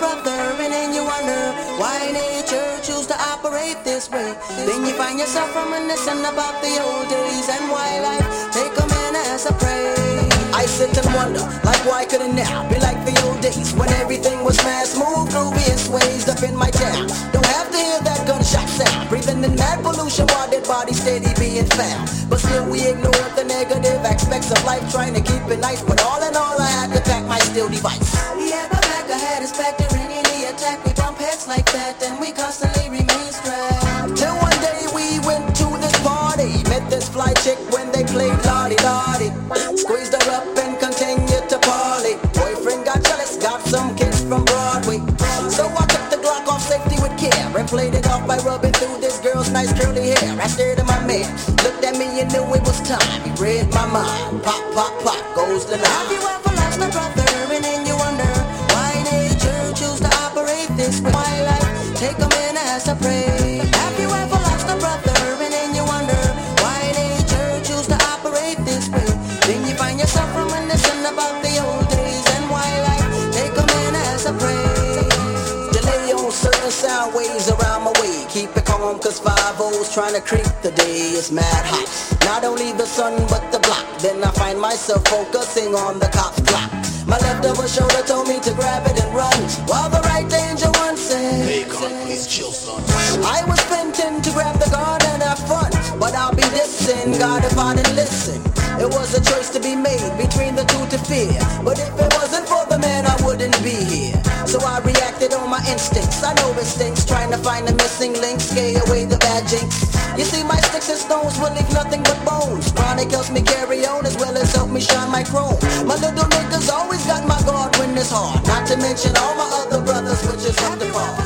brother, and then you wonder why nature choose to operate this way. Then you find yourself reminiscing about the old days and why life take a man as a prey. I sit and wonder, like why couldn't now be like the old days when everything was fast, smooth, groovy and swayed up in my town. Don't have to hear that gunshot sound, breathing in that pollution while dead bodies steady being found. But still we ignore the negative aspects of life, trying to keep it nice. But all in all, I had to pack my steel device. Yeah, my back, I had his back during any attack. We bump heads like that, and we constantly remain strapped. Till one day we went to this party, met this fly chick when they played Lottie Lottie. Squeezed her up and continued to parley. Boyfriend got jealous, got some kids from Broadway. So I took the Glock off safety with care and played it off by rubbing through this girl's nice curly hair. I stared at my man, looked at me and knew it was time. He read my mind. Pop, pop, pop goes the line. Have you ever lost a brother and then you wonder why nature choose to operate this way? Why life take a man as a prey? Have you ever lost a brother and then you wonder why nature choose to operate this way? Then you find yourself reminiscing about the old days and why life take a man as a prey. Delay on certain sound waves around my way. Keep it calm cause 5-0's trying to creep the day. It's mad hot. Not only the sun but the block. Then I find myself focusing on the cop's clock. My left over shoulder told me to grab it and run, while the right danger one said, hey God, please chill son. I was sprinting to grab the gun and have fun, but I'll be dissing God if I didn't listen. It was a choice to be made between the two to fear, but if it wasn't for the man I wouldn't be here. So I reacted on my instincts. I know it stinks trying to find the missing link, scare away the bad jinx. You see my sticks and stones will leave nothing but bones. Chronic helps me carry on as well as help me shine my chrome. My little niggas always got my guard when it's hard, not to mention all my other brothers which is up the bar.